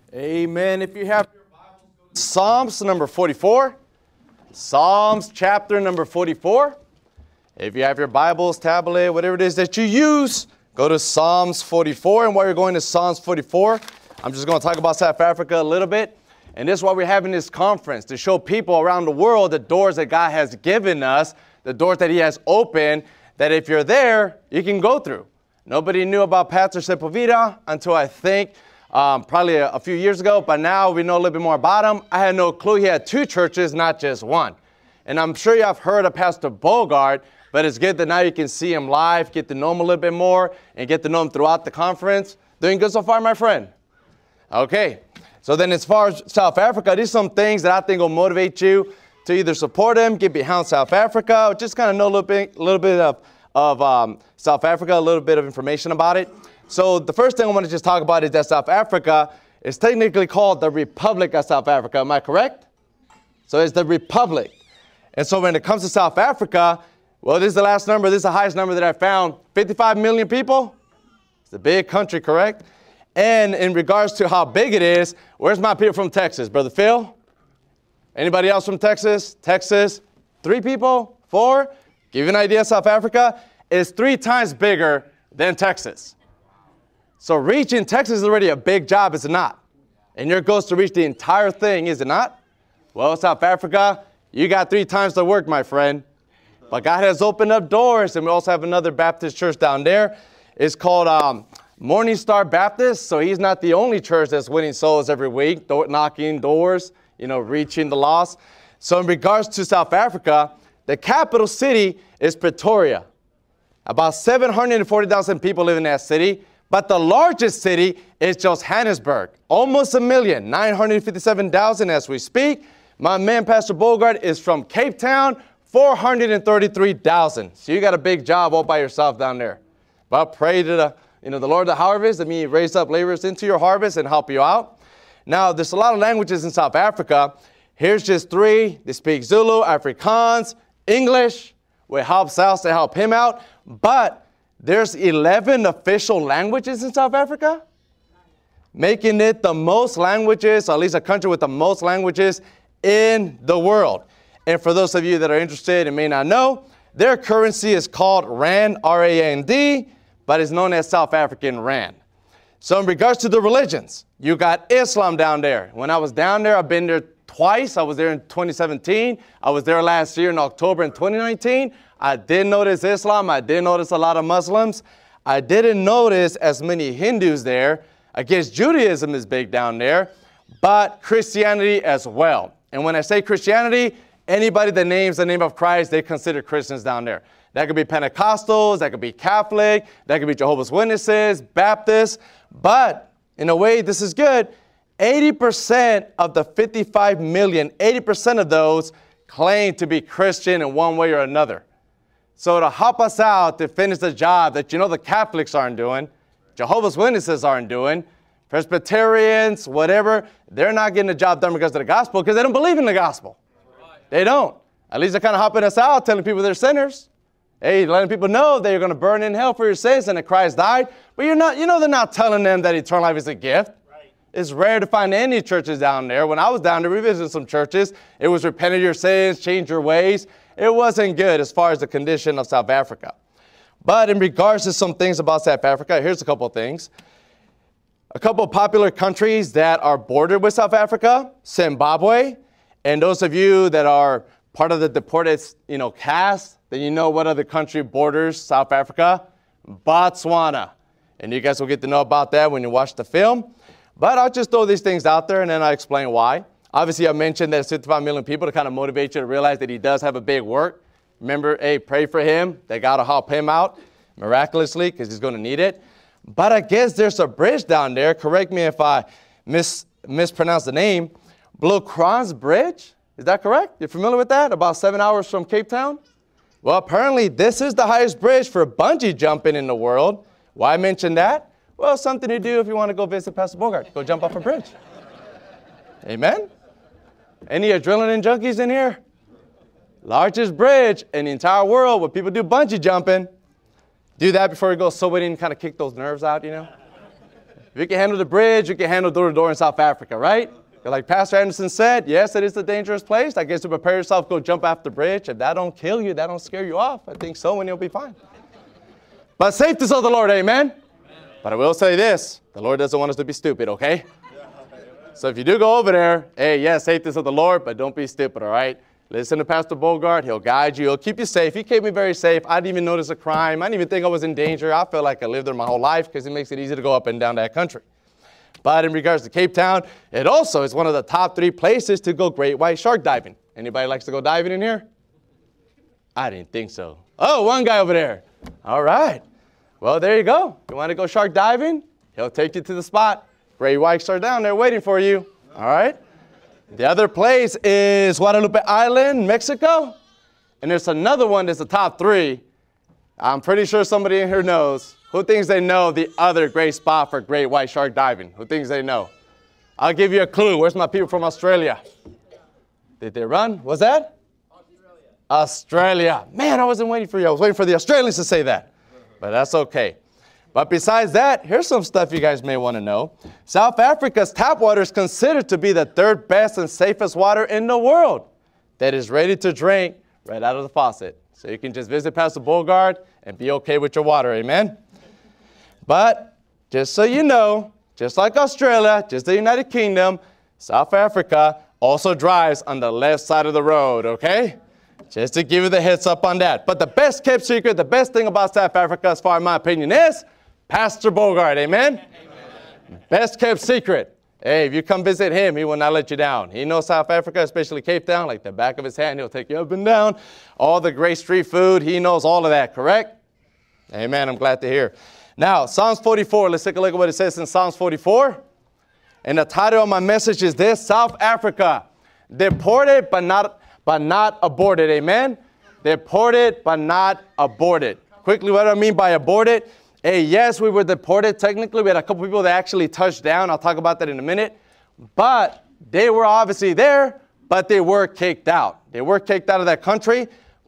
Amen. If you have your Bibles, go to Psalms number 44. Psalms chapter number 44. If you have your Bibles, tablet, whatever it is that you use, go to Psalms 44. And while you're going to Psalms 44, I'm just going to talk about South Africa a little bit. And this is why we're having this conference, to show people around the world the doors that God has given us, the doors that He has opened, that if you're there, you can go through. Nobody knew about Pastor Sepulveda until I think probably a few years ago, but now we know a little bit more about him. I had no clue he had two churches, not just one. And I'm sure you have heard of Pastor Bogart, but it's good that now you can see him live, get to know him a little bit more, and get to know him throughout the conference. Doing good so far, my friend? Okay. So then as far as South Africa, these are some things that I think will motivate you to either support him, get behind South Africa, or just kind of know a little bit of South Africa, a little bit of information about it. So the first thing I want to just talk about is that South Africa is technically called the Republic of South Africa. Am I correct? So it's the Republic. And so when it comes to South Africa, well, this is the last number. This is the highest number that I found. 55 million people. It's a big country, correct? And in regards to how big it is, where's my people from Texas? Brother Phil? Anybody else from Texas? Texas? 3 people? 4? Give you an idea, South Africa is 3 times bigger than Texas. So reaching Texas is already a big job, is it not? And your goal is to reach the entire thing, is it not? Well, South Africa, you got 3 times the work, my friend. But God has opened up doors, and we also have another Baptist church down there. It's called Morning Star Baptist. So he's not the only church that's winning souls every week, knocking doors, reaching the lost. So in regards to South Africa, the capital city is Pretoria. About 740,000 people live in that city. But the largest city is Johannesburg, almost 1,957,000 as we speak. My man, Pastor Bogart, is from Cape Town, 433,000. So you got a big job all by yourself down there. But pray to the Lord of the harvest, that He raise up laborers into your harvest and help you out. Now, there's a lot of languages in South Africa. Here's just 3. They speak Zulu, Afrikaans, English. We help South to help him out. But there's 11 official languages in South Africa, making it the most languages, or at least a country with the most languages in the world. And for those of you that are interested and may not know, their currency is called Rand, R-A-N-D, but it's known as South African Rand. So in regards to the religions, you got Islam down there. When I was down there, I've been there twice. I was there in 2017. I was there last year in October in 2019. I did notice Islam. I did notice a lot of Muslims. I didn't notice as many Hindus there. I guess Judaism is big down there, but Christianity as well. And when I say Christianity, anybody that names the name of Christ, they consider Christians down there. That could be Pentecostals, that could be Catholic, that could be Jehovah's Witnesses, Baptists. But in a way, this is good. 80% of the 55 million, 80% of those claim to be Christian in one way or another. So to help us out to finish the job that the Catholics aren't doing, Jehovah's Witnesses aren't doing, Presbyterians, whatever, they're not getting the job done because of the gospel, because they don't believe in the gospel. They don't. At least they're kind of helping us out, telling people they're sinners. Hey, letting people know that you're going to burn in hell for your sins and that Christ died. But they're not telling them that eternal life is a gift. It's rare to find any churches down there. When I was down there, we visited some churches. It was repent of your sins, change your ways. It wasn't good as far as the condition of South Africa. But in regards to some things about South Africa, here's a couple of things. A couple of popular countries that are bordered with South Africa, Zimbabwe. And those of you that are part of the deported, cast, then you know what other country borders South Africa? Botswana. And you guys will get to know about that when you watch the film. But I'll just throw these things out there and then I'll explain why. Obviously, I mentioned that it's 55 million people to kind of motivate you to realize that he does have a big work. Remember, hey, pray for him. They got to help him out miraculously because he's going to need it. But I guess there's a bridge down there. Correct me if I mispronounce the name. Blokranz Bridge. Is that correct? You're familiar with that? About 7 hours from Cape Town? Well, apparently this is the highest bridge for bungee jumping in the world. Why mention that? Well, something to do if you want to go visit Pastor Bogart. Go jump off a bridge. Amen? Any adrenaline junkies in here? Largest bridge in the entire world where people do bungee jumping. Do that before you go sweating and kind of kick those nerves out, If you can handle the bridge, you can handle door-to-door in South Africa, right? Like Pastor Anderson said, yes, it is a dangerous place. I guess to prepare yourself, go jump off the bridge. If that don't kill you, that don't scare you off, I think so, and you'll be fine. But safety is of the Lord, amen? But I will say this, the Lord doesn't want us to be stupid, okay? So if you do go over there, hey, yes, safety is of the Lord, but don't be stupid, all right? Listen to Pastor Bogart. He'll guide you. He'll keep you safe. He kept me very safe. I didn't even notice a crime. I didn't even think I was in danger. I felt like I lived there my whole life because it makes it easy to go up and down that country. But in regards to Cape Town, it also is one of the top 3 places to go great white shark diving. Anybody likes to go diving in here? I didn't think so. Oh, one guy over there. All right. Well, there you go. You want to go shark diving? He'll take you to the spot. Great whites are down there waiting for you. All right. The other place is Guadalupe Island, Mexico. And there's another one that's the top 3. I'm pretty sure somebody in here knows. Who thinks they know the other great spot for great white shark diving? Who thinks they know? I'll give you a clue. Where's my people from Australia? Did they run? What's that? Australia. Man, I wasn't waiting for you. I was waiting for the Australians to say that. But that's okay. But besides that, here's some stuff you guys may want to know. South Africa's tap water is considered to be the 3rd best and safest water in the world that is ready to drink right out of the faucet. So you can just visit Pastor Bogart and be okay with your water. Amen? But just so you know, just like Australia, just the United Kingdom, South Africa also drives on the left side of the road, okay? Just to give you the heads up on that. But the best kept secret, the best thing about South Africa, as far as my opinion, is Pastor Bogart, amen? Amen? Best kept secret. Hey, if you come visit him, he will not let you down. He knows South Africa, especially Cape Town, like the back of his hand. He'll take you up and down. All the great street food, he knows all of that, correct? Amen, I'm glad to hear. Now, Psalms 44, let's take a look at what it says in Psalms 44. And the title of my message is this: South Africa, deported but not aborted, amen? Deported but not aborted. Quickly, what do I mean by aborted? Hey, yes, we were deported. Technically, we had a couple people that actually touched down. I'll talk about that in a minute. But they were obviously there, but they were kicked out. They were kicked out of that country.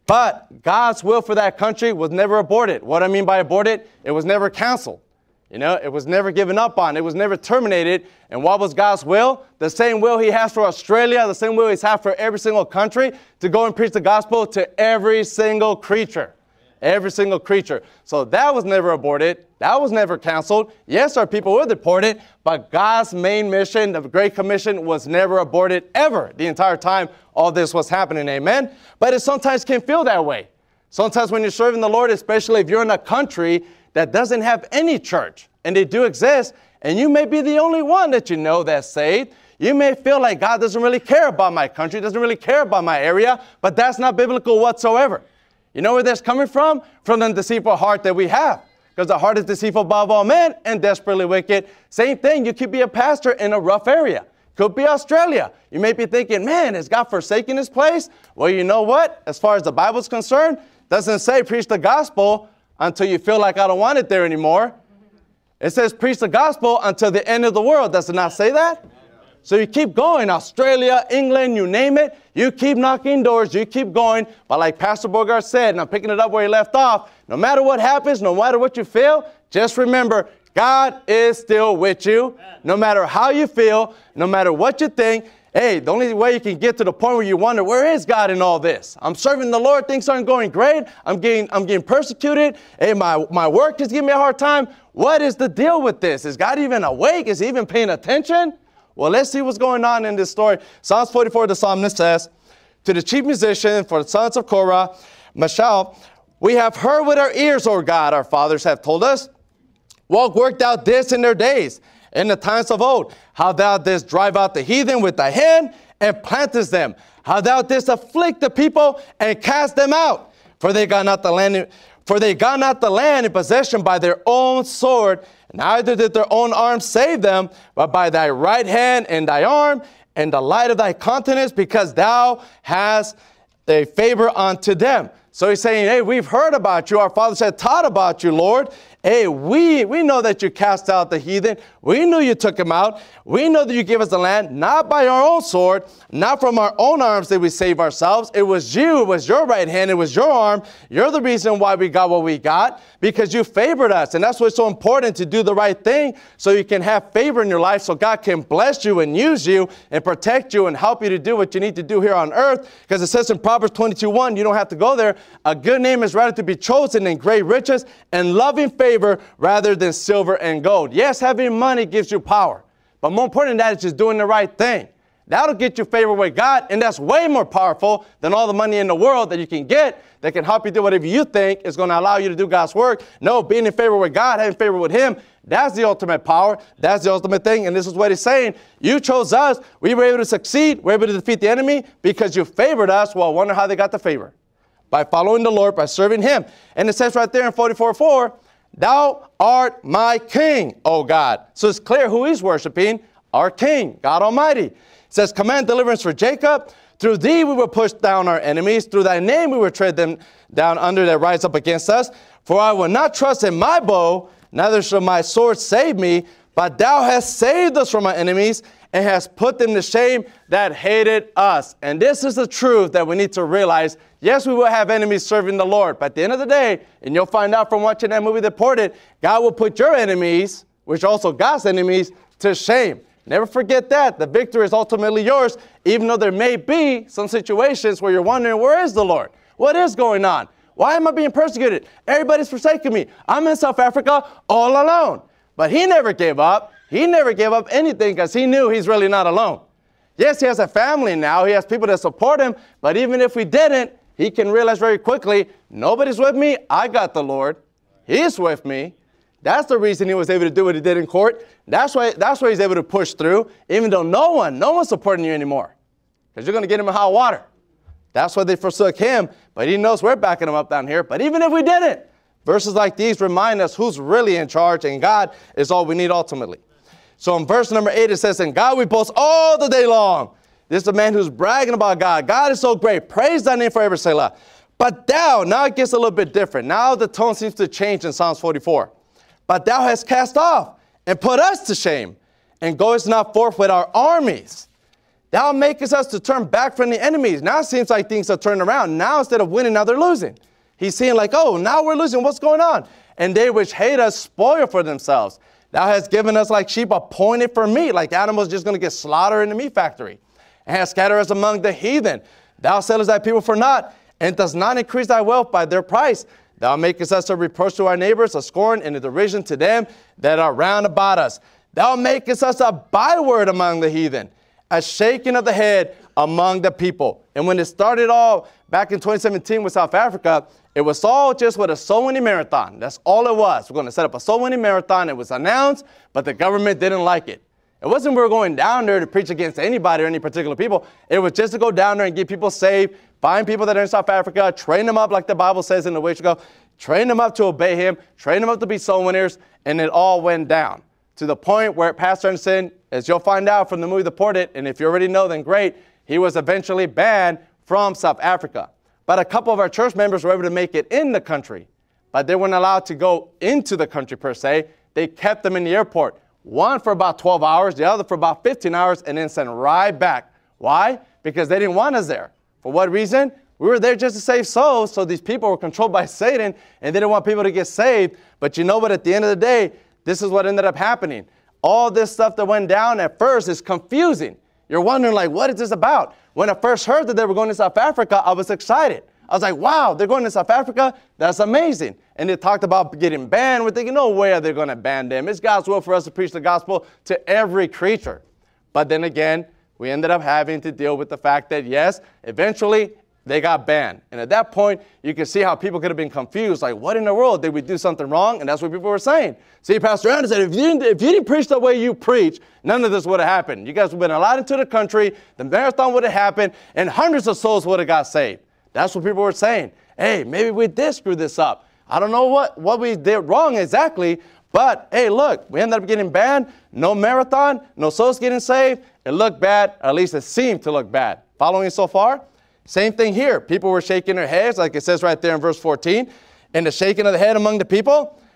But God's will for that country was never aborted. What I mean by aborted, it was never canceled. You know, it was never given up on. It was never terminated. And what was God's will? The same will he has for Australia, the same will he's had for every single country, to go and preach the gospel to every single creature. Every single creature. So that was never aborted. That was never canceled. Yes, our people were deported, but God's main mission, the Great Commission, was never aborted ever. The entire time all this was happening, amen? But it sometimes can feel that way. Sometimes when you're serving the Lord, especially if you're in a country that doesn't have any church, and they do exist, and you may be the only one that you know that's saved, you may feel like God doesn't really care about my country, doesn't really care about my area, but that's not biblical whatsoever. You know where that's coming from? From the deceitful heart that we have. Because the heart is deceitful above all men and desperately wicked. Same thing, you could be a pastor in a rough area. Could be Australia. You may be thinking, man, has God forsaken this place? Well, you know what? As far as the Bible's concerned, doesn't say preach the gospel until you feel like I don't want it there anymore. It says preach the gospel until the end of the world. Does it not say that? So you keep going, Australia, England, you name it. You keep knocking doors, you keep going. But like Pastor Bogart said, and I'm picking it up where he left off, no matter what happens, no matter what you feel, just remember, God is still with you. No matter how you feel, no matter what you think. Hey, the only way you can get to the point where you wonder, where is God in all this? I'm serving the Lord, things aren't going great. I'm getting persecuted. Hey, my work is giving me a hard time. What is the deal with this? Is God even awake? Is he even paying attention? Well, let's see what's going on in this story. Psalms 44, the psalmist says, to the chief musician, for the sons of Korah, Mashal, we have heard with our ears, O God, our fathers have told us, what worked out this in their days, in the times of old, how thou didst drive out the heathen with thy hand and plantest them, how thou didst afflict the people and cast them out, for they got not the land in possession by their own sword, neither did their own arm save them, but by thy right hand and thy arm and the light of thy countenance, because thou hast a favor unto them. So he's saying, hey, we've heard about you. Our fathers had taught about you, Lord. Hey, we know that you cast out the heathen. We knew you took them out. We know that you gave us the land, not by our own sword, not from our own arms did we save ourselves. It was you. It was your right hand. It was your arm. You're the reason why we got what we got, because you favored us. And that's why it's so important to do the right thing so you can have favor in your life, so God can bless you and use you and protect you and help you to do what you need to do here on earth. Because it says in Proverbs 22:1, you don't have to go there, a good name is rather to be chosen than great riches and loving favor rather than silver and gold. Yes, having money gives you power, but more important than that is just doing the right thing. That'll get you favor with God, and that's way more powerful than all the money in the world that you can get that can help you do whatever you think is going to allow you to do God's work. No, being in favor with God, having favor with Him, that's the ultimate power. That's the ultimate thing, and this is what He's saying. You chose us. We were able to succeed. We were able to defeat the enemy because you favored us. Well, I wonder how they got the favor. By following the Lord, by serving Him. And it says right there in 44:4, thou art my king, O God. So it's clear who He's worshiping, our King, God Almighty. It says, command deliverance for Jacob. Through thee we will push down our enemies. Through thy name we will tread them down under that rise up against us. For I will not trust in my bow, neither shall my sword save me. But thou hast saved us from our enemies and hast put them to shame that hated us. And this is the truth that we need to realize. Yes, we will have enemies serving the Lord. But at the end of the day, and you'll find out from watching that movie Deported, God will put your enemies, which are also God's enemies, to shame. Never forget that. The victory is ultimately yours, even though there may be some situations where you're wondering, where is the Lord? What is going on? Why am I being persecuted? Everybody's forsaken me. I'm in South Africa all alone. But He never gave up. He never gave up anything because He knew He's really not alone. Yes, He has a family now. He has people that support Him. But even if we didn't, He can realize very quickly, nobody's with me. I got the Lord. He's with me. That's the reason He was able to do what He did in court. That's why He's able to push through, even though no one's supporting you anymore. Because you're going to get Him in hot water. That's why they forsook Him. But He knows we're backing Him up down here. But even if we didn't, verses like these remind us who's really in charge, and God is all we need ultimately. So in verse number 8, it says, in God we boast all the day long. This is a man who's bragging about God. God is so great. Praise thy name forever, Selah. But thou, now it gets a little bit different. Now the tone seems to change in Psalms 44. But thou hast cast off and put us to shame, and goest not forth with our armies. Thou makest us to turn back from the enemies. Now it seems like things are turned around. Now instead of winning, now they're losing. He's seeing like, oh, now we're losing. What's going on? And they which hate us spoil for themselves. Thou hast given us like sheep appointed for meat, like animals just going to get slaughtered in the meat factory. And hast scattered us among the heathen. Thou sellest thy people for naught, and dost not increase thy wealth by their price. Thou makest us a reproach to our neighbors, a scorn and a derision to them that are round about us. Thou makest us a byword among the heathen, a shaking of the head among the people. And when it started all back in 2017 with South Africa, it was all just with a soul-winning marathon. That's all it was. We're going to set up a soul-winning marathon. It was announced, but the government didn't like it. It wasn't we were going down there to preach against anybody or any particular people. It was just to go down there and get people saved, find people that are in South Africa, train them up like the Bible says in the way to go, train them up to obey Him, train them up to be soul winners, and it all went down to the point where Pastor Anderson, as you'll find out from the movie Deported, and if you already know, then great, he was eventually banned from South Africa. But a couple of our church members were able to make it in the country, but they weren't allowed to go into the country per se. They kept them in the airport. One for about 12 hours, the other for about 15 hours, and then sent right back. Why? Because they didn't want us there. For what reason? We were there just to save souls, so these people were controlled by Satan, and they didn't want people to get saved. But you know what? At the end of the day, this is what ended up happening. All this stuff that went down at first is confusing. You're wondering, like, what is this about? When I first heard that they were going to South Africa, I was excited. I was like, wow, they're going to South Africa? That's amazing. And they talked about getting banned. We're thinking, no way are they going to ban them. It's God's will for us to preach the gospel to every creature. But then again, we ended up having to deal with the fact that, yes, eventually they got banned. And at that point, you can see how people could have been confused. Like, what in the world? Did we do something wrong? And that's what people were saying. See, Pastor Anderson said, if you didn't preach the way you preach, none of this would have happened. You guys would have been allowed into the country, the marathon would have happened, and hundreds of souls would have got saved. That's what people were saying. Hey, maybe we did screw this up. I don't know what we did wrong exactly, but hey, look, we ended up getting banned. No marathon, no souls getting saved. It looked bad, or at least it seemed to look bad. Following so far? Same thing here. People were shaking their heads, like it says right there in verse 14. And the shaking of the head among the people.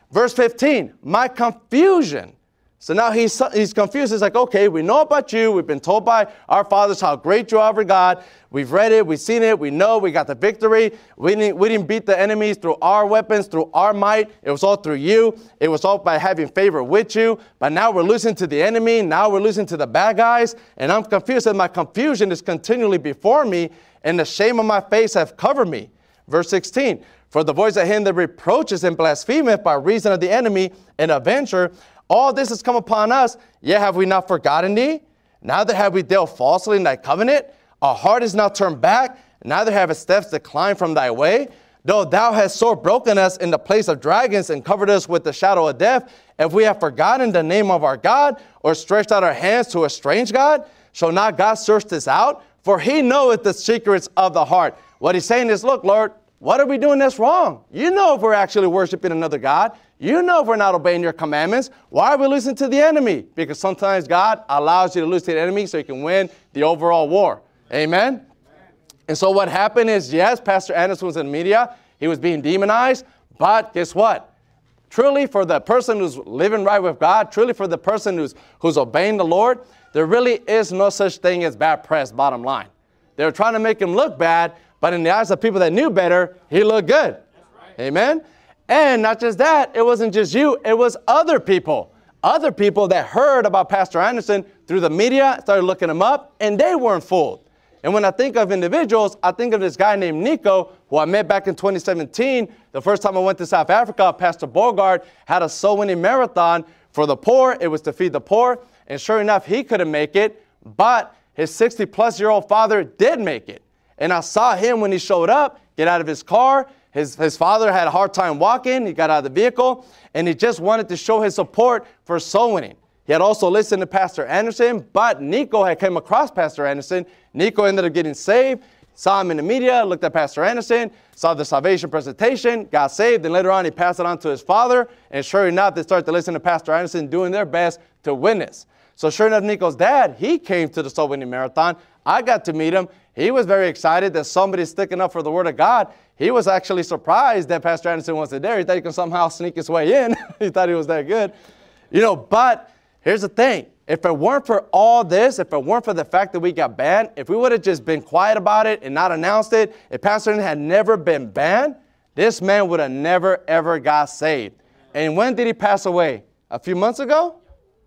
Verse 15, my confusion. So now he's confused. He's like, okay, we know about you. We've been told by our fathers how great you are for God. We've read it. We've seen it. We know we got the victory. We didn't beat the enemies through our weapons, through our might. It was all through you. It was all by having favor with you. But now we're losing to the enemy. Now we're losing to the bad guys. And I'm confused, and my confusion is continually before me, and the shame of my face have covered me. Verse 16, for the voice of him that reproaches and blasphemeth by reason of the enemy and avenger, all this has come upon us, yet have we not forgotten thee? Neither have we dealt falsely in thy covenant. Our heart is not turned back, neither have its steps declined from thy way. Though thou hast sore broken us in the place of dragons and covered us with the shadow of death, if we have forgotten the name of our God, or stretched out our hands to a strange God, shall not God search this out? For he knoweth the secrets of the heart. What he's saying is, look, Lord, what are we doing that's wrong? You know if we're actually worshiping another God. You know if we're not obeying your commandments. Why are we losing to the enemy? Because sometimes God allows you to lose to the enemy so you can win the overall war. Amen? And so what happened is, yes, Pastor Anderson was in the media. He was being demonized. But guess what? Truly, for the person who's living right with God, truly for the person who's obeying the Lord, there really is no such thing as bad press, bottom line. They were trying to make him look bad, but in the eyes of people that knew better, he looked good. Right. Amen? And not just that, it wasn't just you, it was other people. Other people that heard about Pastor Anderson through the media, started looking him up, and they weren't fooled. And when I think of individuals, I think of this guy named Nico, who I met back in 2017. The first time I went to South Africa, Pastor Bogart had a soul-winning marathon for the poor. It was to feed the poor. And sure enough, he couldn't make it, but his 60-plus-year-old father did make it. And I saw him when he showed up, get out of his car. His father had a hard time walking. He got out of the vehicle, and he just wanted to show his support for soul winning. He had also listened to Pastor Anderson, but Nico had come across Pastor Anderson. Nico ended up getting saved, saw him in the media, looked at Pastor Anderson, saw the salvation presentation, got saved, and later on he passed it on to his father. And sure enough, they started to listen to Pastor Anderson doing their best to witness. So sure enough, Nico's dad, he came to the Soul Winning Marathon. I got to meet him. He was very excited that somebody's sticking up for the Word of God. He was actually surprised that Pastor Anderson wasn't there. He thought he could somehow sneak his way in. He thought he was that good. But here's the thing. If it weren't for all this, if it weren't for the fact that we got banned, if we would have just been quiet about it and not announced it, if Pastor Anderson had never been banned, this man would have never, ever got saved. And when did he pass away? A few months ago?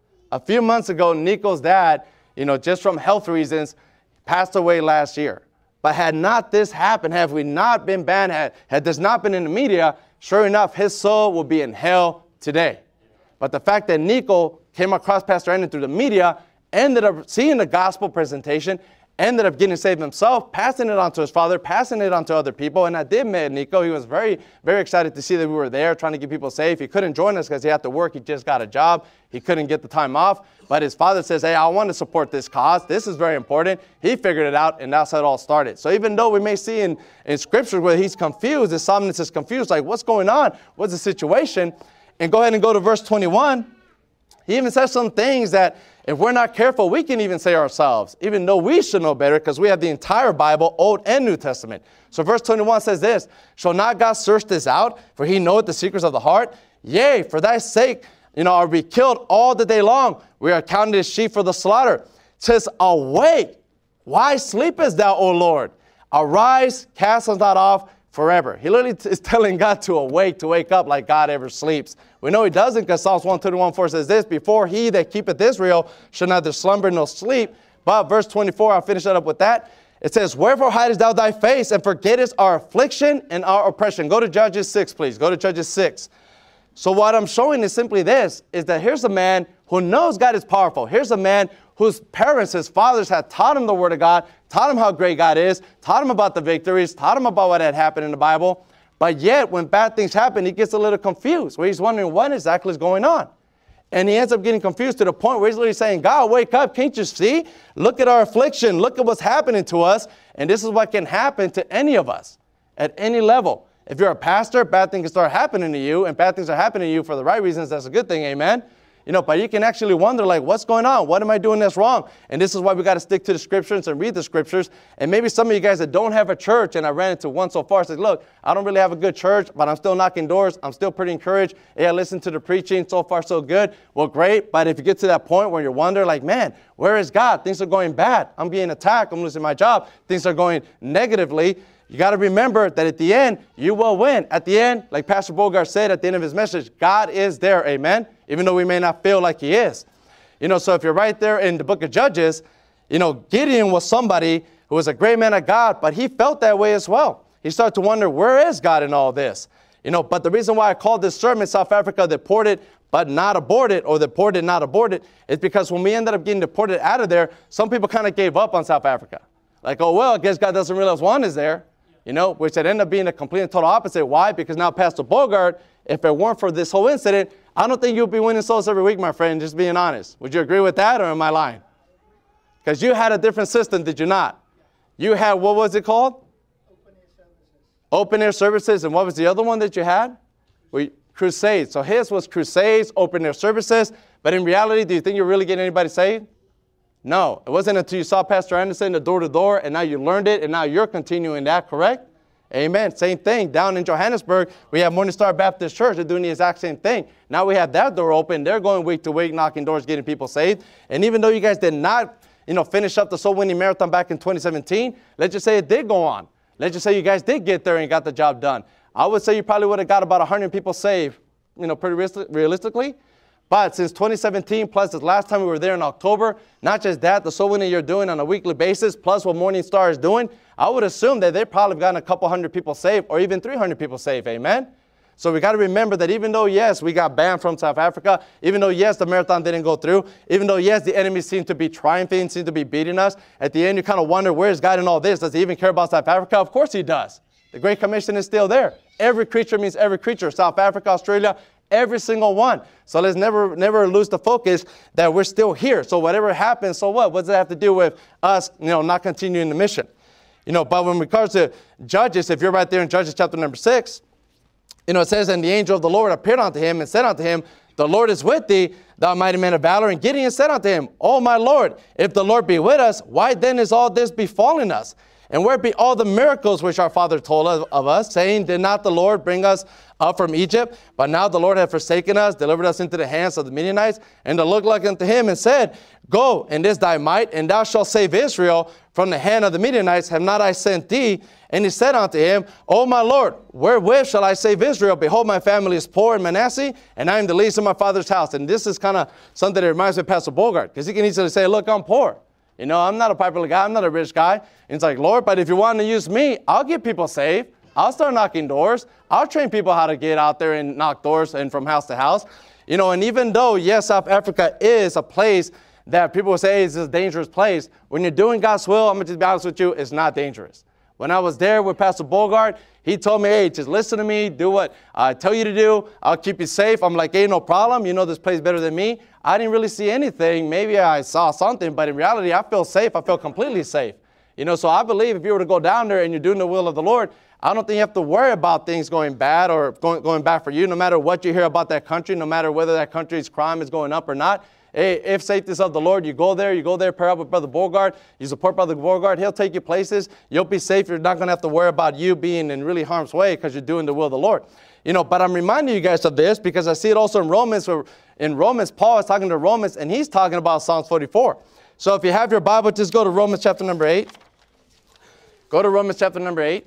A few months ago, Nico's dad, just from health reasons, passed away last year. But had not this happened, had we not been banned, had this not been in the media, sure enough, his soul will be in hell today. But the fact that Nico came across Pastor Anderson through the media, ended up seeing the gospel presentation, ended up getting saved himself, passing it on to his father, passing it on to other people. And I did meet Nico. He was very, very excited to see that we were there trying to get people saved. He couldn't join us because he had to work. He just got a job. He couldn't get the time off. But his father says, hey, I want to support this cause. This is very important. He figured it out, and that's how it all started. So even though we may see in Scripture where he's confused, the psalmist is confused, like, what's going on? What's the situation? And go ahead and go to verse 21. He even says some things that if we're not careful, we can even say ourselves, even though we should know better because we have the entire Bible, Old and New Testament. So verse 21 says this, shall not God search this out, for he knoweth the secrets of the heart? Yea, for thy sake, are we killed all the day long. We are counted as sheep for the slaughter. It says, awake, why sleepest thou, O Lord? Arise, cast us not off forever. He literally is telling God to wake up like God ever sleeps. We know he doesn't because Psalms 121:4 says this, before he that keepeth Israel shall neither slumber nor sleep. But verse 24, I'll finish that up with that. It says, wherefore hidest thou thy face and forgettest our affliction and our oppression? Go to Judges 6, please. Go to Judges 6. So what I'm showing is simply this, is that here's a man who knows God is powerful. Here's a man whose parents, his fathers, had taught him the Word of God, taught him how great God is, taught him about the victories, taught him about what had happened in the Bible. But yet, when bad things happen, he gets a little confused, where he's wondering what exactly is going on. And he ends up getting confused to the point where he's literally saying, God, wake up, can't you see? Look at our affliction, look at what's happening to us, and this is what can happen to any of us at any level. If you're a pastor, bad things can start happening to you, and bad things are happening to you for the right reasons, that's a good thing, amen? But you can actually wonder, like, what's going on? What am I doing that's wrong? And this is why we got to stick to the scriptures and read the scriptures. And maybe some of you guys that don't have a church, and I ran into one so far, said, look, I don't really have a good church, but I'm still knocking doors. I'm still pretty encouraged. Hey, I listen to the preaching. So far, so good. Well, great. But if you get to that point where you wonder, like, man, where is God? Things are going bad. I'm being attacked. I'm losing my job. Things are going negatively. You got to remember that at the end, you will win. At the end, like Pastor Bogart said at the end of his message, God is there, amen? Even though we may not feel like he is. So if you're right there in the book of Judges, Gideon was somebody who was a great man of God, but he felt that way as well. He started to wonder, where is God in all this? But the reason why I called this sermon South Africa deported but not aborted, or deported not aborted, is because when we ended up getting deported out of there, some people kind of gave up on South Africa. Like, oh, well, I guess God doesn't realize one is there. Which had ended up being a complete and total opposite. Why? Because now Pastor Bogart, if it weren't for this whole incident, I don't think you'd be winning souls every week, my friend, just being honest. Would you agree with that, or am I lying? Because you had a different system, did you not? You had, what was it called? Open air services. And what was the other one that you had? Crusades. So his was crusades, open air services. But in reality, do you think you're really getting anybody saved? No, it wasn't until you saw Pastor Anderson the door-to-door, and now you learned it, and now you're continuing that, correct? Amen. Same thing. Down in Johannesburg, we have Morning Star Baptist Church. They're doing the exact same thing. Now we have that door open. They're going week to week, knocking doors, getting people saved. And even though you guys did not, finish up the Soul Winning Marathon back in 2017, let's just say it did go on. Let's just say you guys did get there and got the job done. I would say you probably would have got about 100 people saved, pretty realistically. But since 2017, plus the last time we were there in October, not just that, the soul winning you're doing on a weekly basis, plus what Morning Star is doing, I would assume that they probably have gotten a couple hundred people saved, or even 300 people saved, amen? So we got to remember that even though, yes, we got banned from South Africa, even though, yes, the marathon didn't go through, even though, yes, the enemy seemed to be triumphing, seemed to be beating us, at the end you kind of wonder, where is God in all this? Does he even care about South Africa? Of course he does. The Great Commission is still there. Every creature means every creature. South Africa, Australia, every single one. So let's never lose the focus that we're still here. So whatever happens, so what? What does it have to do with us, not continuing the mission? But when it regards to Judges, if you're right there in Judges chapter number 6, it says, and the angel of the Lord appeared unto him and said unto him, the Lord is with thee, thou mighty man of valor. And Gideon said unto him, O my Lord, if the Lord be with us, why then is all this befalling us? And where be all the miracles which our father told of us, saying, did not the Lord bring us up from Egypt? But now the Lord hath forsaken us, delivered us into the hands of the Midianites, and to look like unto him, and said, go, and this thy might, and thou shalt save Israel from the hand of the Midianites. Have not I sent thee? And he said unto him, O my Lord, wherewith shall I save Israel? Behold, my family is poor in Manasseh, and I am the least in my father's house. And this is kind of something that reminds me of Pastor Bogart, because he can easily say, look, I'm poor. I'm not a popular guy. I'm not a rich guy. And it's like, Lord, but if you want to use me, I'll get people saved. I'll start knocking doors. I'll train people how to get out there and knock doors and from house to house. And even though, yes, South Africa is a place that people will say, hey, it's a dangerous place, when you're doing God's will, I'm going to just be honest with you, it's not dangerous. When I was there with Pastor Bogart, he told me, hey, just listen to me, do what I tell you to do. I'll keep you safe. I'm like, hey, no problem. You know this place better than me. I didn't really see anything. Maybe I saw something, but in reality, I feel safe. I feel completely safe. So I believe if you were to go down there and you're doing the will of the Lord, I don't think you have to worry about things going bad or going bad for you, no matter what you hear about that country, no matter whether that country's crime is going up or not. Hey, if safety is of the Lord, you go there, pair up with Brother Bogart, you support Brother Bogart, he'll take you places, you'll be safe, you're not going to have to worry about you being in really harm's way because you're doing the will of the Lord. But I'm reminding you guys of this because I see it also in Romans, where in Romans, Paul is talking to Romans, and he's talking about Psalms 44. So if you have your Bible, just go to Romans chapter number 8. Go to Romans chapter number 8.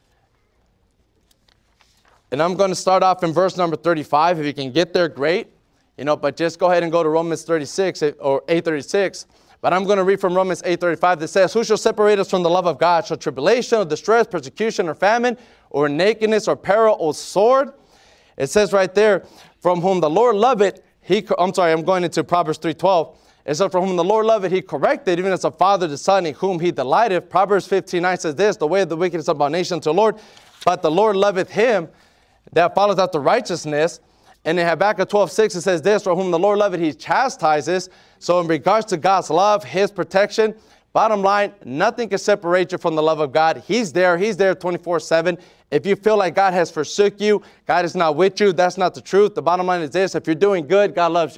And I'm going to start off in verse number 35. If you can get there, great. But just go ahead and go to Romans 36 or 8:36. But I'm going to read from Romans 8:35 that says, who shall separate us from the love of God? Shall tribulation or distress, persecution or famine, or nakedness or peril or sword? It says right there, from whom the Lord loveth, I'm going into Proverbs 3:12. It says, from whom the Lord loveth, he corrected, even as a father the son in whom he delighteth. Proverbs 15:9 says this, the way of the wicked is abomination to the Lord, but the Lord loveth him that followeth after righteousness. And in Habakkuk 12:6, it says this, for whom the Lord loveth, he chastises. So in regards to God's love, his protection, bottom line, nothing can separate you from the love of God. He's there 24/7. If you feel like God has forsook you, God is not with you, that's not the truth. The bottom line is this, if you're doing good, God loves you.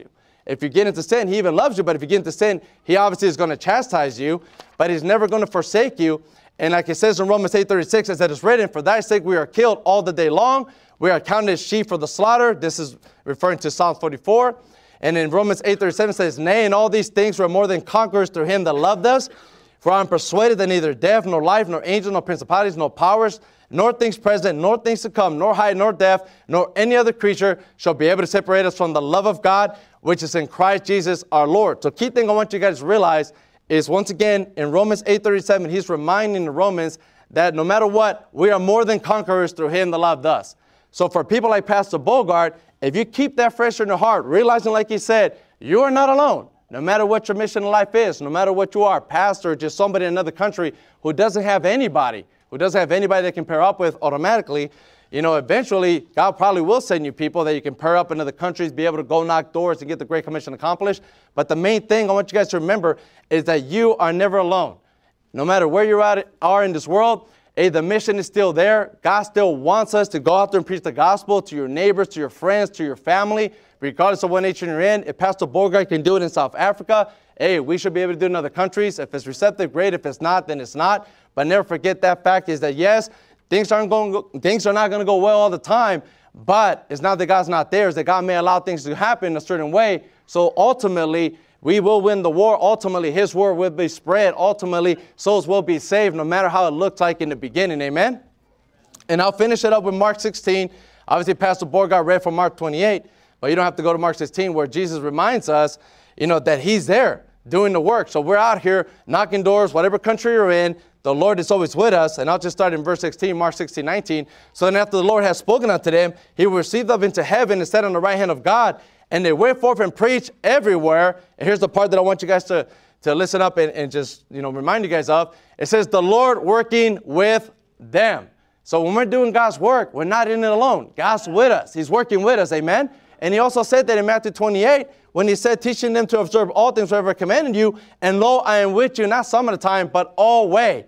If you get into sin, he even loves you. But if you get into sin, he obviously is going to chastise you. But he's never going to forsake you. And like it says in Romans 8:36, as it is written, for thy sake we are killed all the day long. We are counted as sheep for the slaughter. This is referring to Psalm 44. And in Romans 8:37 says, nay, in all these things we're more than conquerors through him that loved us. For I am persuaded that neither death, nor life, nor angels, nor principalities, nor powers, nor things present, nor things to come, nor height, nor depth, nor any other creature shall be able to separate us from the love of God, which is in Christ Jesus our Lord. So key thing I want you guys to realize is, once again, in Romans 8:37, he's reminding the Romans that no matter what, we are more than conquerors through him that loved us. So for people like Pastor Bogart, if you keep that fresh in your heart, realizing, like he said, you are not alone. No matter what your mission in life is, no matter what you are, pastor, just somebody in another country who doesn't have anybody they can pair up with automatically, you know, eventually God probably will send you people that you can pair up in other countries, be able to go knock doors and get the Great Commission accomplished. But the main thing I want you guys to remember is that you are never alone. No matter where you are in this world, the mission is still there. God still wants us to go out there and preach the gospel to your neighbors, to your friends, to your family, regardless of what nation you're in. If Pastor Bogart can do it in South Africa, we should be able to do it in other countries. If it's receptive, great. If it's not, then it's not. But never forget that fact is that, yes, things are not going to go well all the time, but it's not that God's not there. It's that God may allow things to happen a certain way. So ultimately, we will win the war. Ultimately, his word will be spread. Ultimately, souls will be saved, no matter how it looked like in the beginning. Amen? And I'll finish it up with Mark 16. Obviously, Pastor Bogart read from Mark 28, but you don't have to go to Mark 16, where Jesus reminds us, you know, that he's there doing the work. So we're out here knocking doors, whatever country you're in. The Lord is always with us. And I'll just start in verse 16, Mark 16:19. So then after the Lord has spoken unto them, he will receive them into heaven and sat on the right hand of God. And they went forth and preached everywhere. And here's the part that I want you guys to listen up and just, you know, remind you guys of. It says, the Lord working with them. So when we're doing God's work, we're not in it alone. God's with us. He's working with us. Amen. And he also said that in Matthew 28, when he said, teaching them to observe all things whatever I commanded you. And lo, I am with you, not some of the time, but always,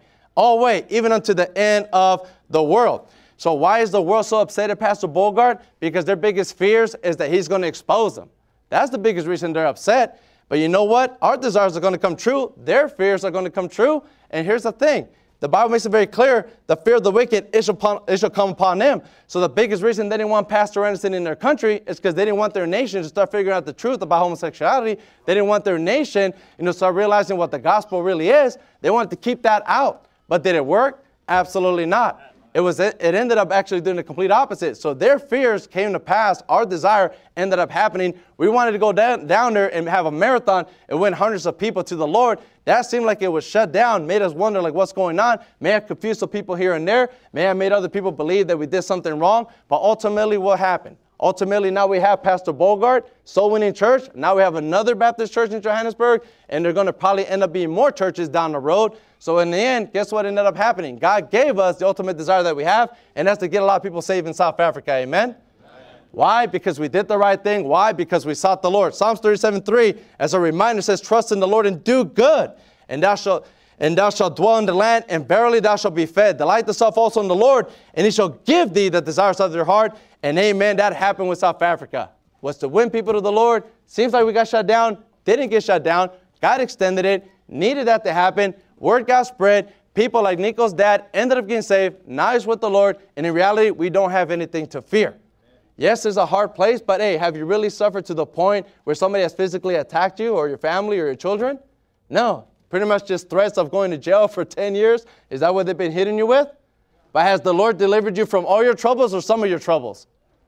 even unto the end of the world. So why is the world so upset at Pastor Bogart? Because their biggest fears is that he's going to expose them. That's the biggest reason they're upset. But you know what? Our desires are going to come true. Their fears are going to come true. And here's the thing. The Bible makes it very clear, the fear of the wicked, it shall come upon them. So the biggest reason they didn't want Pastor Anderson in their country is because they didn't want their nation to start figuring out the truth about homosexuality. They didn't want their nation, start realizing what the gospel really is. They wanted to keep that out. But did it work? Absolutely not. It ended up actually doing the complete opposite. So their fears came to pass. Our desire ended up happening. We wanted to go down there and have a marathon and win hundreds of people to the Lord. That seemed like it was shut down, made us wonder like what's going on. May have confused some people here and there. May have made other people believe that we did something wrong. But ultimately, what happened? Ultimately, now we have Pastor Bogart, Soul Winning Church. Now we have another Baptist church in Johannesburg, and they're going to probably end up being more churches down the road. So in the end, guess what ended up happening? God gave us the ultimate desire that we have, and that's to get a lot of people saved in South Africa. Amen? Why? Because we did the right thing. Why? Because we sought the Lord. Psalms 37:3, as a reminder, says, trust in the Lord and do good, and thou shalt dwell in the land, and verily thou shalt be fed. Delight thyself also in the Lord, and he shall give thee the desires of your heart. And amen, that happened with South Africa. Was to win people to the Lord. Seems like we got shut down. Didn't get shut down. God extended it. Needed that to happen. Word got spread. People like Nico's dad ended up getting saved. Now he's with the Lord. And in reality, we don't have anything to fear. Yes, it's a hard place, but hey, have you really suffered to the point where somebody has physically attacked you or your family or your children? No. Pretty much just threats of going to jail for 10 years. Is that what they've been hitting you with? But has the Lord delivered you from all your troubles or some of your troubles?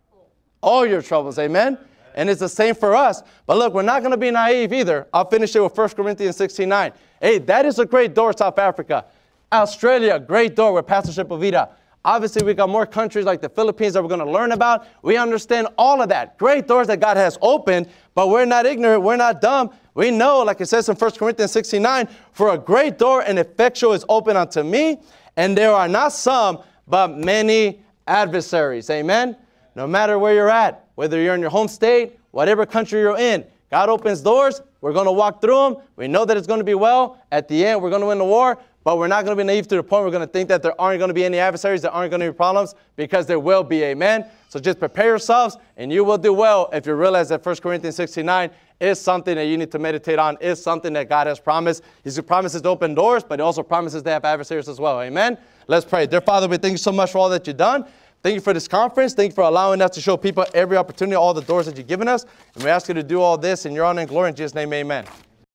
All your troubles, amen? And it's the same for us. But look, we're not going to be naive either. I'll finish it with 1 Corinthians 16:9. Hey, that is a great door, South Africa. Australia, great door with Pastorship Avita. Obviously, we got more countries like the Philippines that we're going to learn about. We understand all of that. Great doors that God has opened, but we're not ignorant. We're not dumb. We know, like it says in 1 Corinthians 16:9, for a great door and effectual is open unto me, and there are not some, but many adversaries. Amen? No matter where you're at, whether you're in your home state, whatever country you're in, God opens doors. We're going to walk through them. We know that it's going to be well. At the end, we're going to win the war, but we're not going to be naive to the point we're going to think that there aren't going to be any adversaries, there aren't going to be problems, because there will be. Amen? So just prepare yourselves, and you will do well if you realize that 1 Corinthians 16:9 is something that you need to meditate on, is something that God has promised. He promises to open doors, but he also promises to have adversaries as well. Amen? Let's pray. Dear Father, we thank you so much for all that you've done. Thank you for this conference. Thank you for allowing us to show people every opportunity, all the doors that you've given us. And we ask you to do all this in your honor and glory. In Jesus' name, amen.